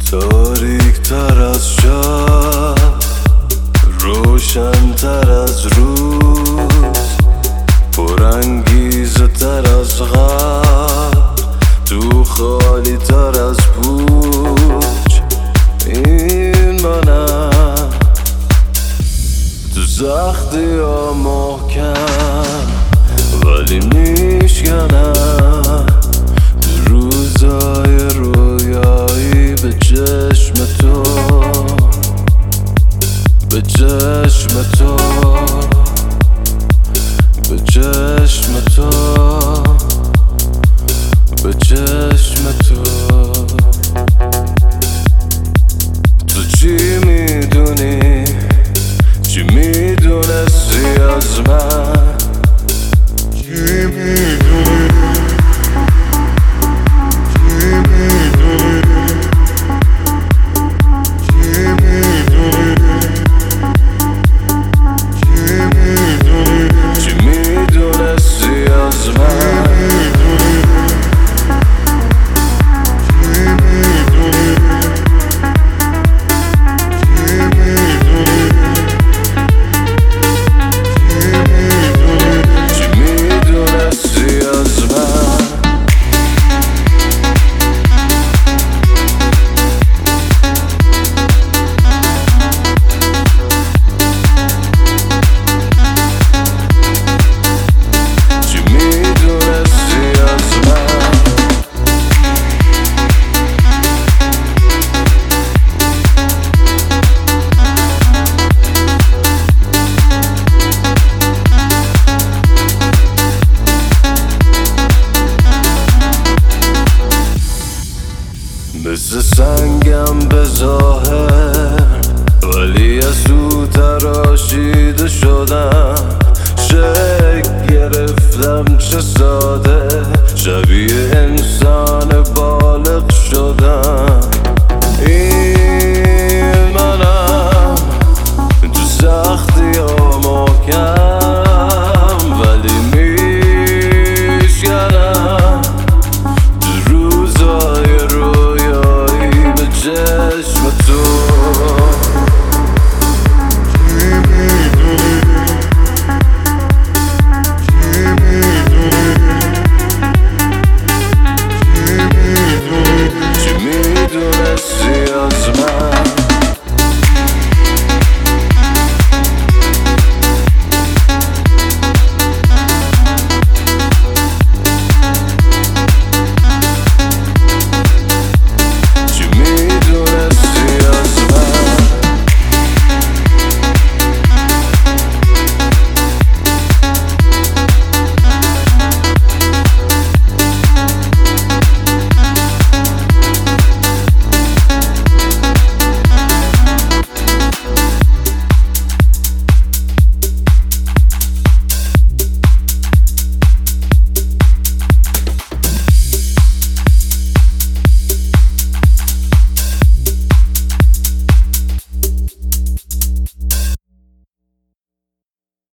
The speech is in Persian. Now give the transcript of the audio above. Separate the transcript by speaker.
Speaker 1: تاریک تر از شب، روشن تر از روز، پرانگیزه تر از غم، تو خالی تر از پوچ. این منم تو سختی ها محکم، ولی میشکنم تو روزای رویایی به چشم تو، به چشم تو، به چشم تو، به چشم تو. تو چی میدونی، چی میدونستی از من، چی میدونی، چی میدونی، چی میدونی، چی میدونی، چی میدونستی از من، مثل سنگم به ظاهر، ولی از تو تراشیده شدم. شکل گرفتم چه ساده، شبیه انسان بالغ شدم.